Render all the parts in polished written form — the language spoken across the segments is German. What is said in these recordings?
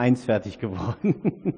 1 fertig geworden.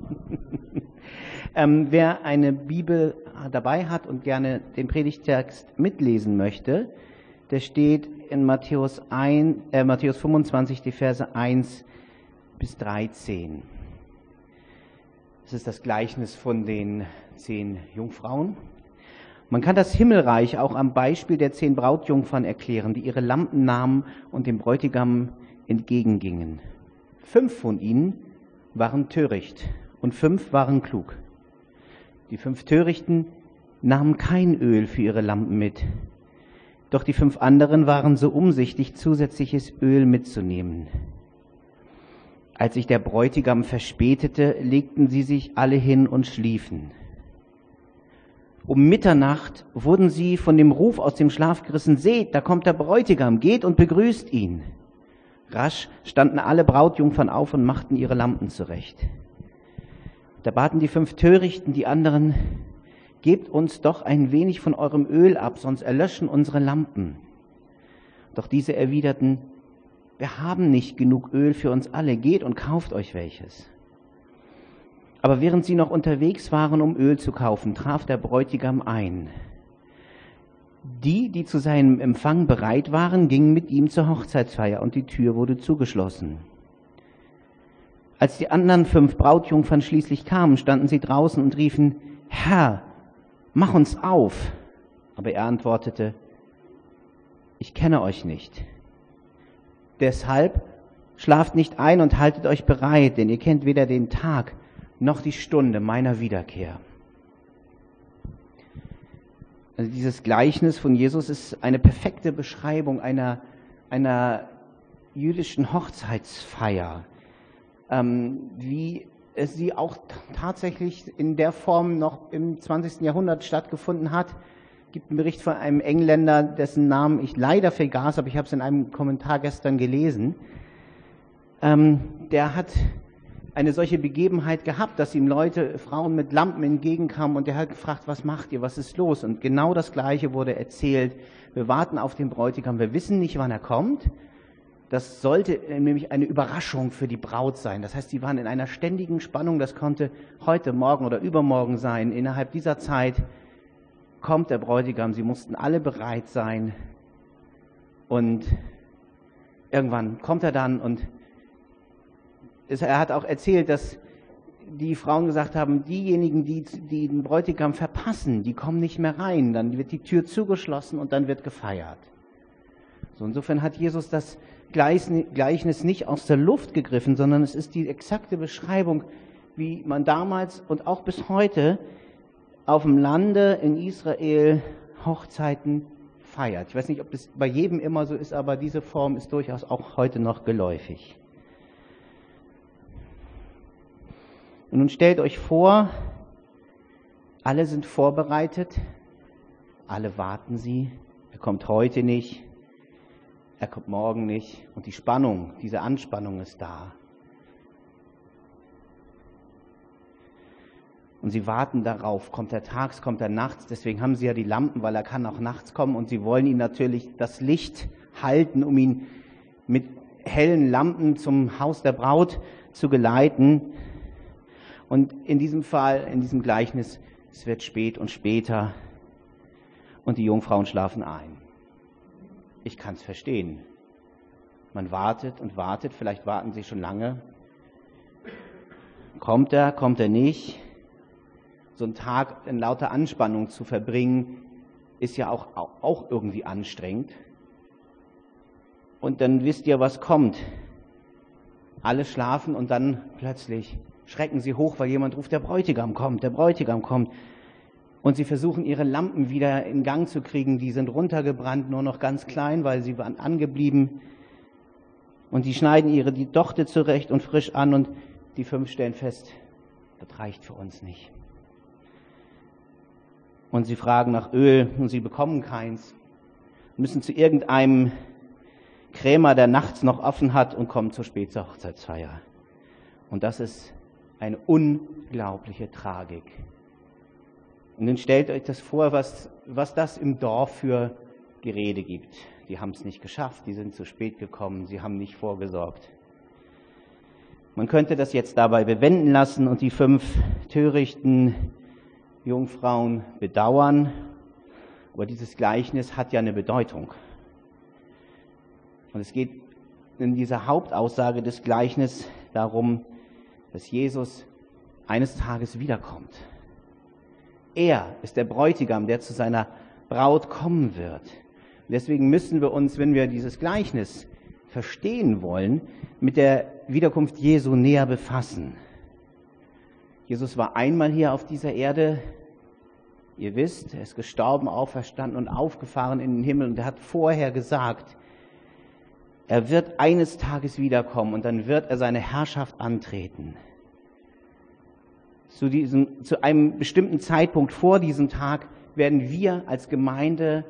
Wer eine Bibel dabei hat und gerne den Predigttext mitlesen möchte, der steht in Matthäus 25, die Verse 1 bis 13. Das ist das Gleichnis von den 10 Jungfrauen. Man kann das Himmelreich auch am Beispiel der 10 Brautjungfern erklären, die ihre Lampen nahmen und dem Bräutigam entgegengingen. 5 von ihnen waren töricht und 5 waren klug. Die 5 Törichten nahmen kein Öl für ihre Lampen mit. Doch die 5 anderen waren so umsichtig, zusätzliches Öl mitzunehmen. Als sich der Bräutigam verspätete, legten sie sich alle hin und schliefen. Um Mitternacht wurden sie von dem Ruf aus dem Schlaf gerissen: Seht, da kommt der Bräutigam, geht und begrüßt ihn. Rasch standen alle Brautjungfern auf und machten ihre Lampen zurecht. Da baten die 5 Törichten die anderen: Gebt uns doch ein wenig von eurem Öl ab, sonst erlöschen unsere Lampen. Doch diese erwiderten: Wir haben nicht genug Öl für uns alle, geht und kauft euch welches. Aber während sie noch unterwegs waren, um Öl zu kaufen, traf der Bräutigam ein. Die zu seinem Empfang bereit waren, gingen mit ihm zur Hochzeitsfeier und die Tür wurde zugeschlossen. Als die anderen 5 Brautjungfern schließlich kamen, standen sie draußen und riefen: Herr, mach uns auf. Aber er antwortete: Ich kenne euch nicht. Deshalb schlaft nicht ein und haltet euch bereit, denn ihr kennt weder den Tag noch die Stunde meiner Wiederkehr. Also dieses Gleichnis von Jesus ist eine perfekte Beschreibung einer jüdischen Hochzeitsfeier, wie es sie auch tatsächlich in der Form noch im 20. Jahrhundert stattgefunden hat. Es gibt einen Bericht von einem Engländer, dessen Namen ich leider vergaß, aber ich habe es in einem Kommentar gestern gelesen. Der hat eine solche Begebenheit gehabt, dass ihm Frauen mit Lampen entgegenkamen und er hat gefragt: Was macht ihr, was ist los? Und genau das Gleiche wurde erzählt. Wir warten auf den Bräutigam, wir wissen nicht, wann er kommt. Das sollte nämlich eine Überraschung für die Braut sein. Das heißt, sie waren in einer ständigen Spannung, das konnte heute, morgen oder übermorgen sein. Innerhalb dieser Zeit kommt der Bräutigam, sie mussten alle bereit sein und irgendwann kommt er dann und er hat auch erzählt, dass die Frauen gesagt haben, diejenigen, die den Bräutigam verpassen, die kommen nicht mehr rein. Dann wird die Tür zugeschlossen und dann wird gefeiert. So, insofern hat Jesus das Gleichnis nicht aus der Luft gegriffen, sondern es ist die exakte Beschreibung, wie man damals und auch bis heute auf dem Lande in Israel Hochzeiten feiert. Ich weiß nicht, ob das bei jedem immer so ist, aber diese Form ist durchaus auch heute noch geläufig. Und nun stellt euch vor, alle sind vorbereitet, alle warten sie, er kommt heute nicht, er kommt morgen nicht und die Spannung, diese Anspannung ist da. Und sie warten darauf, kommt er tags, kommt er nachts, deswegen haben sie ja die Lampen, weil er kann auch nachts kommen und sie wollen ihm natürlich das Licht halten, um ihn mit hellen Lampen zum Haus der Braut zu geleiten. Und in diesem Fall, in diesem Gleichnis, es wird spät und später und die Jungfrauen schlafen ein. Ich kann es verstehen. Man wartet und wartet, vielleicht warten sie schon lange. Kommt er nicht? So einen Tag in lauter Anspannung zu verbringen, ist ja auch irgendwie anstrengend. Und dann wisst ihr, was kommt. Alle schlafen und dann plötzlich schrecken sie hoch, weil jemand ruft: Der Bräutigam kommt, der Bräutigam kommt. Und sie versuchen, ihre Lampen wieder in Gang zu kriegen. Die sind runtergebrannt, nur noch ganz klein, weil sie waren angeblieben. Und sie schneiden die Dochte zurecht und frisch an und die 5 stellen fest, das reicht für uns nicht. Und sie fragen nach Öl und sie bekommen keins. Müssen zu irgendeinem Krämer, der nachts noch offen hat, und kommen zur Hochzeitsfeier. Und das ist eine unglaubliche Tragik. Und dann stellt euch das vor, was das im Dorf für Gerede gibt. Die haben es nicht geschafft, die sind zu spät gekommen, sie haben nicht vorgesorgt. Man könnte das jetzt dabei bewenden lassen und die 5 törichten Jungfrauen bedauern, aber dieses Gleichnis hat ja eine Bedeutung. Und es geht in dieser Hauptaussage des Gleichnisses darum, dass Jesus eines Tages wiederkommt. Er ist der Bräutigam, der zu seiner Braut kommen wird. Und deswegen müssen wir uns, wenn wir dieses Gleichnis verstehen wollen, mit der Wiederkunft Jesu näher befassen. Jesus war einmal hier auf dieser Erde. Ihr wisst, er ist gestorben, auferstanden und aufgefahren in den Himmel. Und er hat vorher gesagt, er wird eines Tages wiederkommen und dann wird er seine Herrschaft antreten. Zu einem bestimmten Zeitpunkt vor diesem Tag werden wir als Gemeinde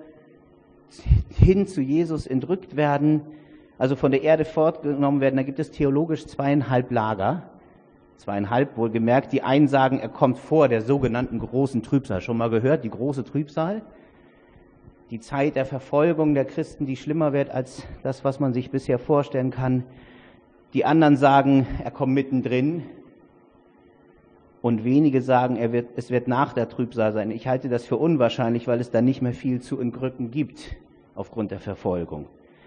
hin zu Jesus entrückt werden, also von der Erde fortgenommen werden. Da gibt es theologisch 2,5 Lager. 2,5 wohlgemerkt. Die einen sagen, er kommt vor der sogenannten großen Trübsal. Schon mal gehört, die große Trübsal? Die Zeit der Verfolgung der Christen, die schlimmer wird als das, was man sich bisher vorstellen kann. Die anderen sagen, er kommt mittendrin. Und wenige sagen, es wird nach der Trübsal sein. Ich halte das für unwahrscheinlich, weil es da nicht mehr viel zu entrücken gibt aufgrund der Verfolgung.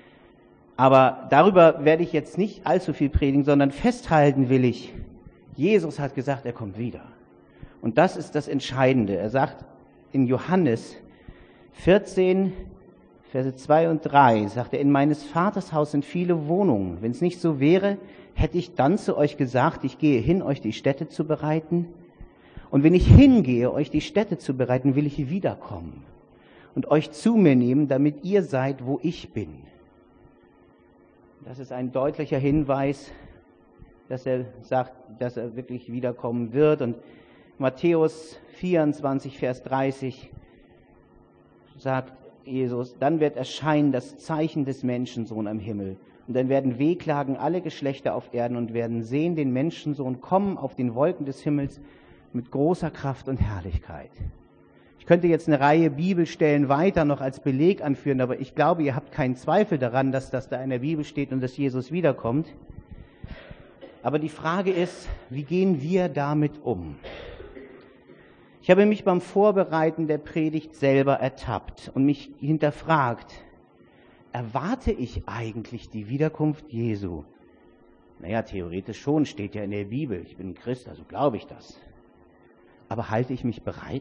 Aber darüber werde ich jetzt nicht allzu viel predigen, sondern festhalten will ich, Jesus hat gesagt, er kommt wieder. Und das ist das Entscheidende. Er sagt in Johannes 14, Verse 2 und 3, sagt er, in meines Vaters Haus sind viele Wohnungen. Wenn es nicht so wäre, hätte ich dann zu euch gesagt, ich gehe hin, euch die Stätte zu bereiten. Und wenn ich hingehe, euch die Stätte zu bereiten, will ich wiederkommen und euch zu mir nehmen, damit ihr seid, wo ich bin. Das ist ein deutlicher Hinweis, dass er sagt, dass er wirklich wiederkommen wird. Und Matthäus 24, Vers 30 sagt Jesus, dann wird erscheinen das Zeichen des Menschensohn am Himmel. Und dann werden wehklagen alle Geschlechter auf Erden und werden sehen den Menschensohn kommen auf den Wolken des Himmels mit großer Kraft und Herrlichkeit. Ich könnte jetzt eine Reihe Bibelstellen weiter noch als Beleg anführen, aber ich glaube, ihr habt keinen Zweifel daran, dass das da in der Bibel steht und dass Jesus wiederkommt. Aber die Frage ist, wie gehen wir damit um? Ich habe mich beim Vorbereiten der Predigt selber ertappt und mich hinterfragt, erwarte ich eigentlich die Wiederkunft Jesu? Naja, theoretisch schon, steht ja in der Bibel. Ich bin ein Christ, also glaube ich das. Aber halte ich mich bereit?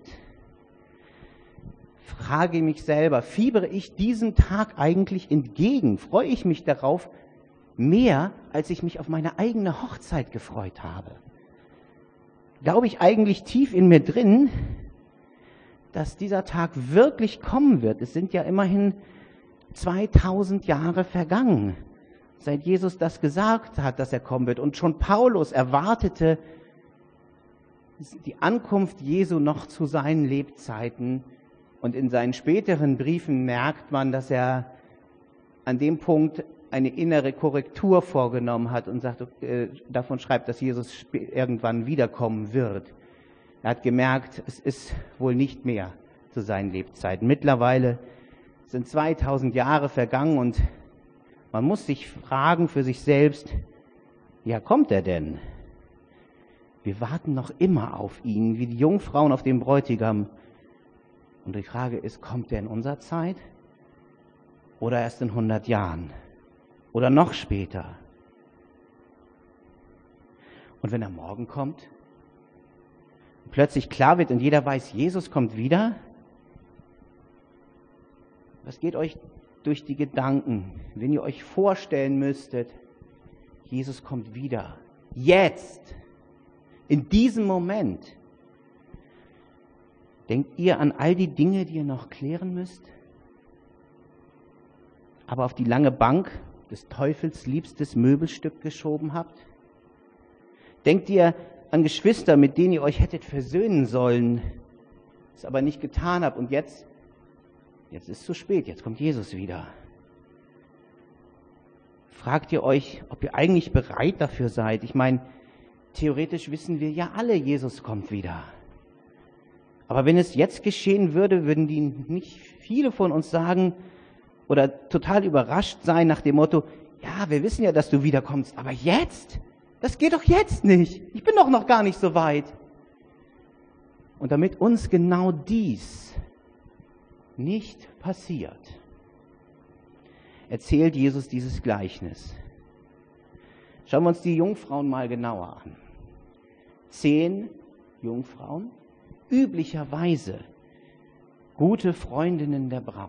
Frage mich selber, fiebere ich diesem Tag eigentlich entgegen? Freue ich mich darauf mehr, als ich mich auf meine eigene Hochzeit gefreut habe? Glaube ich eigentlich tief in mir drin, dass dieser Tag wirklich kommen wird? Es sind ja immerhin 2000 Jahre vergangen, seit Jesus das gesagt hat, dass er kommen wird. Und schon Paulus erwartete die Ankunft Jesu noch zu seinen Lebzeiten. Und in seinen späteren Briefen merkt man, dass er an dem Punkt eine innere Korrektur vorgenommen hat und davon schreibt, dass Jesus irgendwann wiederkommen wird. Er hat gemerkt, es ist wohl nicht mehr zu seinen Lebzeiten. Mittlerweile sind 2000 Jahre vergangen und man muss sich fragen für sich selbst, ja, kommt er denn? Wir warten noch immer auf ihn, wie die Jungfrauen auf den Bräutigam. Und die Frage ist, kommt er in unserer Zeit oder erst in 100 Jahren oder noch später? Und wenn er morgen kommt, plötzlich klar wird und jeder weiß, Jesus kommt wieder, was geht euch durch die Gedanken, wenn ihr euch vorstellen müsstet, Jesus kommt wieder, jetzt, in diesem Moment? Denkt ihr an all die Dinge, die ihr noch klären müsst? Aber auf die lange Bank des Teufels liebstes Möbelstück geschoben habt? Denkt ihr an Geschwister, mit denen ihr euch hättet versöhnen sollen, es aber nicht getan habt und jetzt ist es zu spät, jetzt kommt Jesus wieder. Fragt ihr euch, ob ihr eigentlich bereit dafür seid? Ich meine, theoretisch wissen wir ja alle, Jesus kommt wieder. Aber wenn es jetzt geschehen würde, würden die nicht viele von uns sagen oder total überrascht sein nach dem Motto, ja, wir wissen ja, dass du wiederkommst, aber jetzt? Das geht doch jetzt nicht. Ich bin doch noch gar nicht so weit. Und damit uns genau dies nicht passiert, erzählt Jesus dieses Gleichnis. Schauen wir uns die Jungfrauen mal genauer an. 10 Jungfrauen, üblicherweise gute Freundinnen der Braut.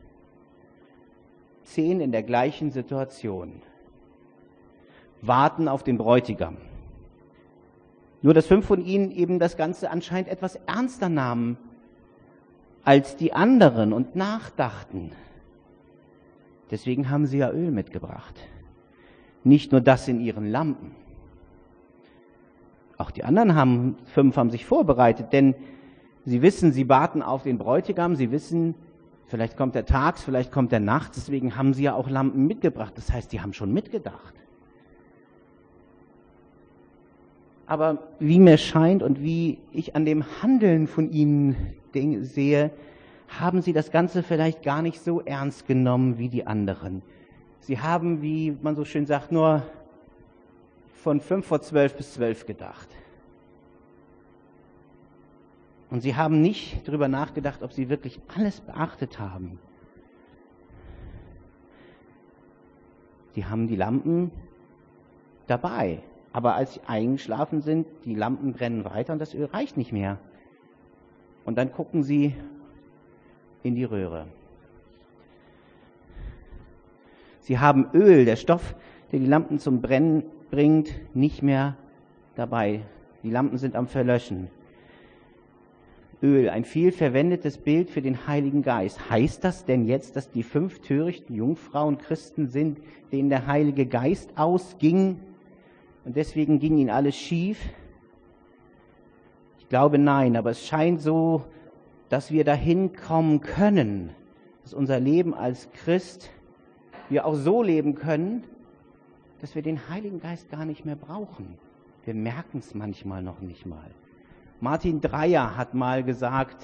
10 in der gleichen Situation, warten auf den Bräutigam. Nur dass 5 von ihnen eben das Ganze anscheinend etwas ernster nahmen als die anderen und nachdachten. Deswegen haben sie ja Öl mitgebracht. Nicht nur das in ihren Lampen. Auch die anderen 5 haben sich vorbereitet, denn sie wissen, sie warten auf den Bräutigam, sie wissen, vielleicht kommt er tags, vielleicht kommt er nachts, deswegen haben sie ja auch Lampen mitgebracht. Das heißt, die haben schon mitgedacht. Aber wie mir scheint und wie ich an dem Handeln von ihnen sehe, haben sie das Ganze vielleicht gar nicht so ernst genommen wie die anderen. Sie haben, wie man so schön sagt, nur von 11:55 bis 12 gedacht. Und sie haben nicht darüber nachgedacht, ob sie wirklich alles beachtet haben. Sie haben die Lampen dabei. Aber als sie eingeschlafen sind, die Lampen brennen weiter und das Öl reicht nicht mehr. Und dann gucken sie in die Röhre. Sie haben Öl, der Stoff, der die Lampen zum Brennen bringt, nicht mehr dabei. Die Lampen sind am Verlöschen. Öl, ein viel verwendetes Bild für den Heiligen Geist. Heißt das denn jetzt, dass die 5 törichten Jungfrauen Christen sind, denen der Heilige Geist ausging und deswegen ging ihnen alles schief? Ich glaube nein, aber es scheint so, dass wir dahin kommen können, dass unser Leben als Christ wir auch so leben können, dass wir den Heiligen Geist gar nicht mehr brauchen. Wir merken es manchmal noch nicht mal. Martin Dreyer hat mal gesagt,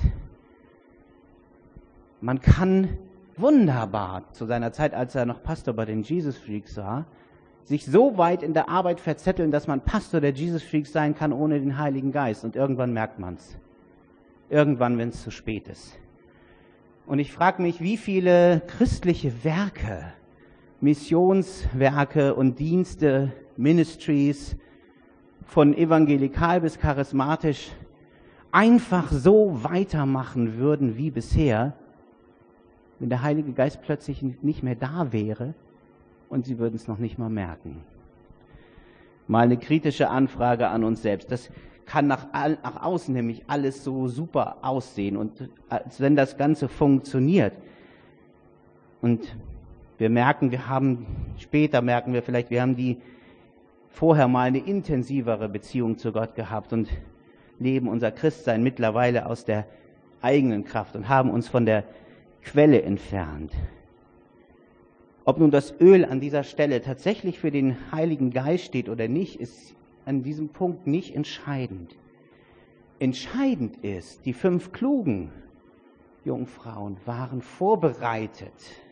man kann wunderbar, zu seiner Zeit, als er noch Pastor bei den Jesus Freaks war, sich so weit in der Arbeit verzetteln, dass man Pastor der Jesus Freaks sein kann ohne den Heiligen Geist. Und irgendwann merkt man es. Irgendwann, wenn es zu spät ist. Und ich frage mich, wie viele christliche Werke, Missionswerke und Dienste, Ministries, von evangelikal bis charismatisch, einfach so weitermachen würden wie bisher, wenn der Heilige Geist plötzlich nicht mehr da wäre und sie würden es noch nicht mal merken. Mal eine kritische Anfrage an uns selbst. Das kann nach außen nämlich alles so super aussehen und als wenn das Ganze funktioniert. Und wir merken, später merken wir vielleicht, wir haben vorher mal eine intensivere Beziehung zu Gott gehabt und leben unser Christsein mittlerweile aus der eigenen Kraft und haben uns von der Quelle entfernt. Ob nun das Öl an dieser Stelle tatsächlich für den Heiligen Geist steht oder nicht, ist an diesem Punkt nicht entscheidend. Entscheidend ist, die 5 klugen Jungfrauen waren vorbereitet.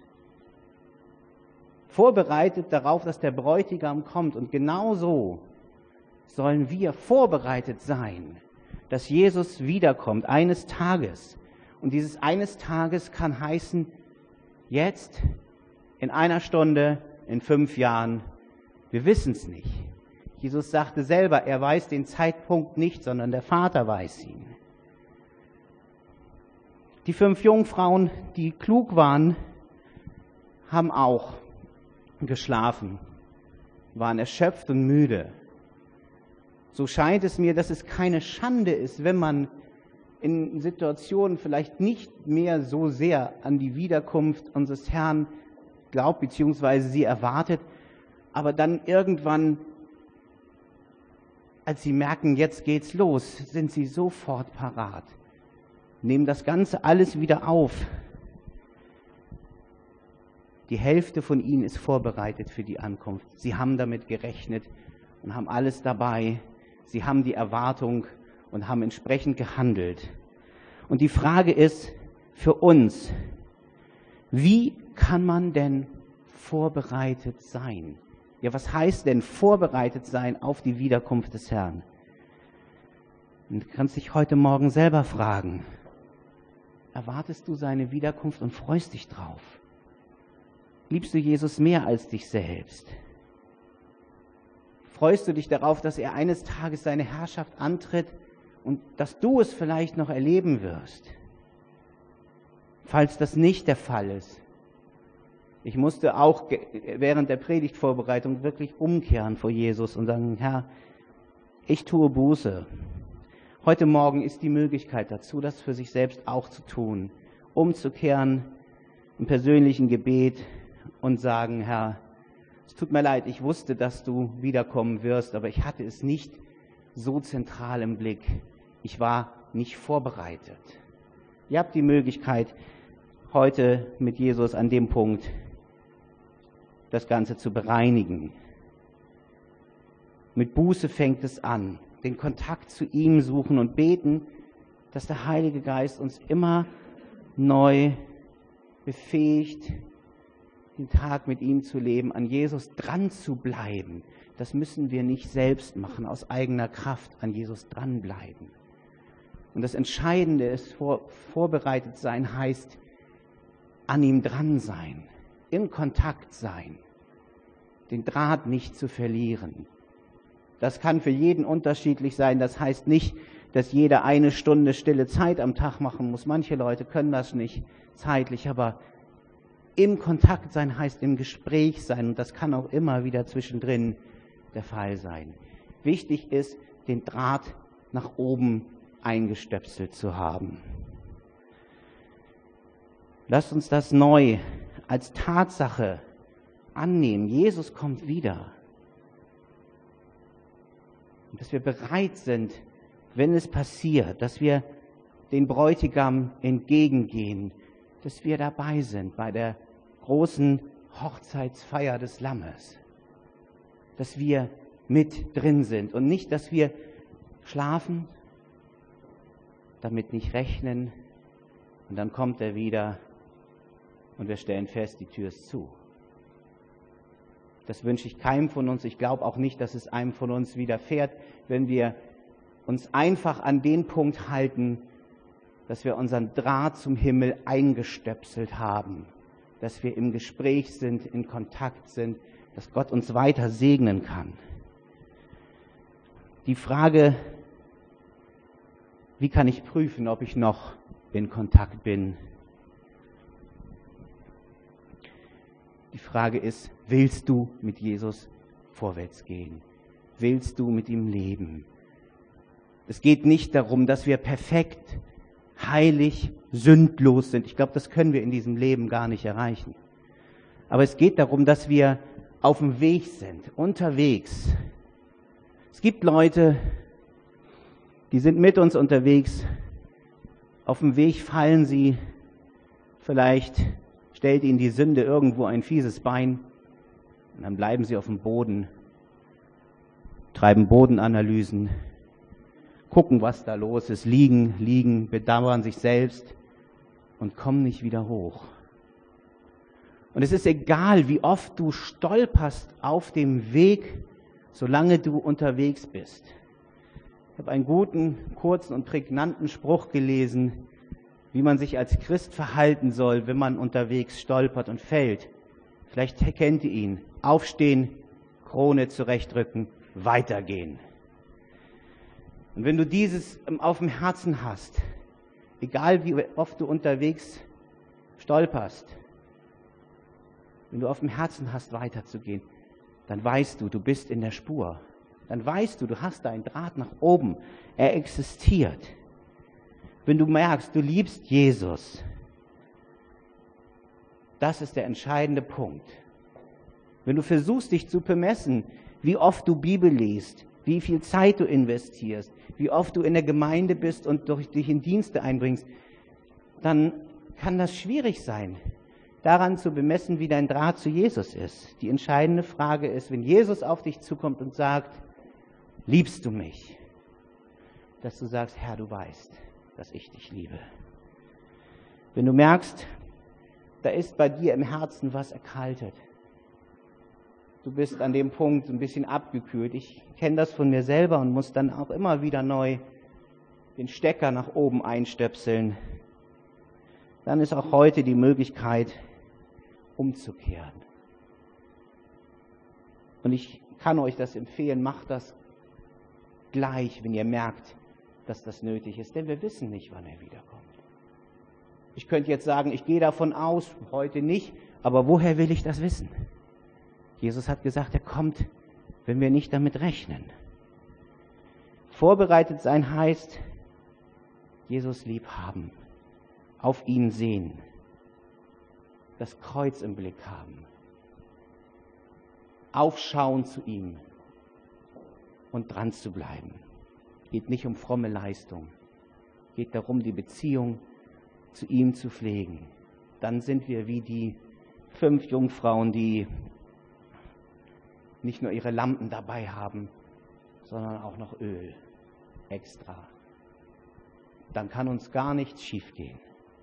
Vorbereitet darauf, dass der Bräutigam kommt. Und genauso sollen wir vorbereitet sein, dass Jesus wiederkommt, eines Tages. Und dieses eines Tages kann heißen, jetzt, in 1 Stunde, in 5 Jahren, wir wissen es nicht. Jesus sagte selber, er weiß den Zeitpunkt nicht, sondern der Vater weiß ihn. Die 5 Jungfrauen, die klug waren, haben auch geschlafen, waren erschöpft und müde. So scheint es mir, dass es keine Schande ist, wenn man in Situationen vielleicht nicht mehr so sehr an die Wiederkunft unseres Herrn glaubt, beziehungsweise sie erwartet, aber dann irgendwann, als sie merken, jetzt geht's los, sind sie sofort parat, nehmen das Ganze alles wieder auf. Die Hälfte von ihnen ist vorbereitet für die Ankunft. Sie haben damit gerechnet und haben alles dabei. Sie haben die Erwartung und haben entsprechend gehandelt. Und die Frage ist für uns, wie kann man denn vorbereitet sein? Ja, was heißt denn vorbereitet sein auf die Wiederkunft des Herrn? Und du kannst dich heute Morgen selber fragen, erwartest du seine Wiederkunft und freust dich drauf? Liebst du Jesus mehr als dich selbst? Freust du dich darauf, dass er eines Tages seine Herrschaft antritt und dass du es vielleicht noch erleben wirst? Falls das nicht der Fall ist, ich musste auch während der Predigtvorbereitung wirklich umkehren vor Jesus und sagen, Herr, ich tue Buße. Heute Morgen ist die Möglichkeit dazu, das für sich selbst auch zu tun, umzukehren im persönlichen Gebet und sagen, Herr, es tut mir leid, ich wusste, dass du wiederkommen wirst, aber ich hatte es nicht so zentral im Blick. Ich war nicht vorbereitet. Ihr habt die Möglichkeit, heute mit Jesus an dem Punkt das Ganze zu bereinigen. Mit Buße fängt es an, den Kontakt zu ihm suchen und beten, dass der Heilige Geist uns immer neu befähigt, den Tag mit ihm zu leben, an Jesus dran zu bleiben. Das müssen wir nicht selbst machen, aus eigener Kraft an Jesus dranbleiben. Und das Entscheidende ist, vorbereitet sein heißt, an ihm dran sein, in Kontakt sein, den Draht nicht zu verlieren. Das kann für jeden unterschiedlich sein. Das heißt nicht, dass jeder 1 Stunde stille Zeit am Tag machen muss. Manche Leute können das nicht zeitlich, aber im Kontakt sein heißt im Gespräch sein. Und das kann auch immer wieder zwischendrin der Fall sein. Wichtig ist, den Draht nach oben eingestöpselt zu haben. Lasst uns das neu als Tatsache annehmen. Jesus kommt wieder. Und dass wir bereit sind, wenn es passiert, dass wir den Bräutigam entgegengehen, dass wir dabei sind bei der großen Hochzeitsfeier des Lammes. Dass wir mit drin sind und nicht, dass wir schlafen, damit nicht rechnen und dann kommt er wieder und wir stellen fest, die Tür ist zu. Das wünsche ich keinem von uns. Ich glaube auch nicht, dass es einem von uns widerfährt, wenn wir uns einfach an den Punkt halten, dass wir unseren Draht zum Himmel eingestöpselt haben, dass wir im Gespräch sind, in Kontakt sind, dass Gott uns weiter segnen kann. Die Frage, wie kann ich prüfen, ob ich noch in Kontakt bin? Die Frage ist, willst du mit Jesus vorwärts gehen? Willst du mit ihm leben? Es geht nicht darum, dass wir perfekt, heilig, sündlos sind. Ich glaube, das können wir in diesem Leben gar nicht erreichen. Aber es geht darum, dass wir auf dem Weg sind, unterwegs. Es gibt Leute, die sind mit uns unterwegs. Auf dem Weg fallen sie, vielleicht stellt ihnen die Sünde irgendwo ein fieses Bein und dann bleiben sie auf dem Boden, treiben Bodenanalysen, gucken, was da los ist, liegen, bedauern sich selbst und kommen nicht wieder hoch. Und es ist egal, wie oft du stolperst auf dem Weg, solange du unterwegs bist. Ich habe einen guten, kurzen und prägnanten Spruch gelesen, wie man sich als Christ verhalten soll, wenn man unterwegs stolpert und fällt. Vielleicht kennt ihr ihn. Aufstehen, Krone zurechtrücken, weitergehen. Und wenn du dieses auf dem Herzen hast, egal wie oft du unterwegs stolperst, wenn du auf dem Herzen hast, weiterzugehen, dann weißt du, du bist in der Spur. Dann weißt du, du hast deinen Draht nach oben. Er existiert. Wenn du merkst, du liebst Jesus, das ist der entscheidende Punkt. Wenn du versuchst, dich zu bemessen, wie oft du Bibel liest, wie viel Zeit du investierst, wie oft du in der Gemeinde bist und dich in Dienste einbringst, dann kann das schwierig sein, daran zu bemessen, wie dein Draht zu Jesus ist. Die entscheidende Frage ist, wenn Jesus auf dich zukommt und sagt, liebst du mich? Dass du sagst, Herr, du weißt, dass ich dich liebe. Wenn du merkst, da ist bei dir im Herzen was erkaltet, du bist an dem Punkt ein bisschen abgekühlt. Ich kenne das von mir selber und muss dann auch immer wieder neu den Stecker nach oben einstöpseln. Dann ist auch heute die Möglichkeit, umzukehren. Und ich kann euch das empfehlen, macht das gleich, wenn ihr merkt, dass das nötig ist, denn wir wissen nicht, wann er wiederkommt. Ich könnte jetzt sagen, ich gehe davon aus, heute nicht, aber woher will ich das wissen? Jesus hat gesagt, er kommt, wenn wir nicht damit rechnen. Vorbereitet sein heißt, Jesus lieb haben, auf ihn sehen, das Kreuz im Blick haben, aufschauen zu ihm und dran zu bleiben. Geht nicht um fromme Leistung, geht darum, die Beziehung zu ihm zu pflegen. Dann sind wir wie die 5 Jungfrauen, die nicht nur ihre Lampen dabei haben, sondern auch noch Öl extra. Dann kann uns gar nichts schiefgehen.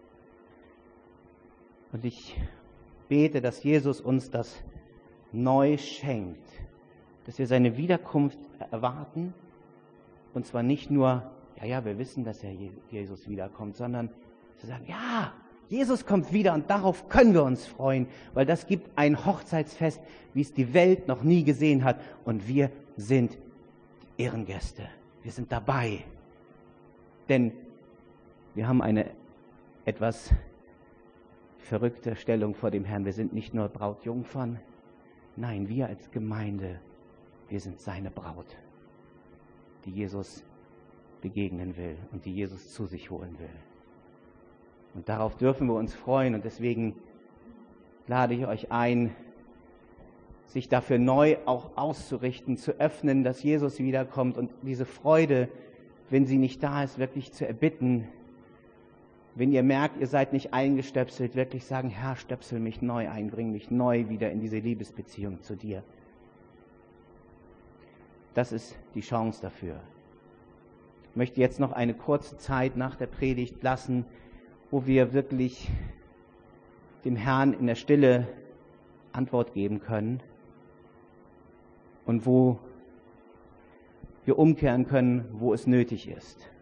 Und ich bete, dass Jesus uns das neu schenkt, dass wir seine Wiederkunft erwarten, und zwar nicht nur, ja, wir wissen, dass Jesus wiederkommt, sondern zu sagen, ja, Jesus kommt wieder und darauf können wir uns freuen, weil das gibt ein Hochzeitsfest, wie es die Welt noch nie gesehen hat, und wir sind die Ehrengäste. Wir sind dabei, denn wir haben eine etwas verrückte Stellung vor dem Herrn. Wir sind nicht nur Brautjungfern, nein, wir als Gemeinde, wir sind seine Braut, die Jesus begegnen will und die Jesus zu sich holen will. Und darauf dürfen wir uns freuen, und deswegen lade ich euch ein, sich dafür neu auch auszurichten, zu öffnen, dass Jesus wiederkommt, und diese Freude, wenn sie nicht da ist, wirklich zu erbitten. Wenn ihr merkt, ihr seid nicht eingestöpselt, wirklich sagen, Herr, stöpsel mich neu ein, bring mich neu wieder in diese Liebesbeziehung zu dir. Das ist die Chance dafür. Ich möchte jetzt noch eine kurze Zeit nach der Predigt lassen, wo wir wirklich dem Herrn in der Stille Antwort geben können und wo wir umkehren können, wo es nötig ist.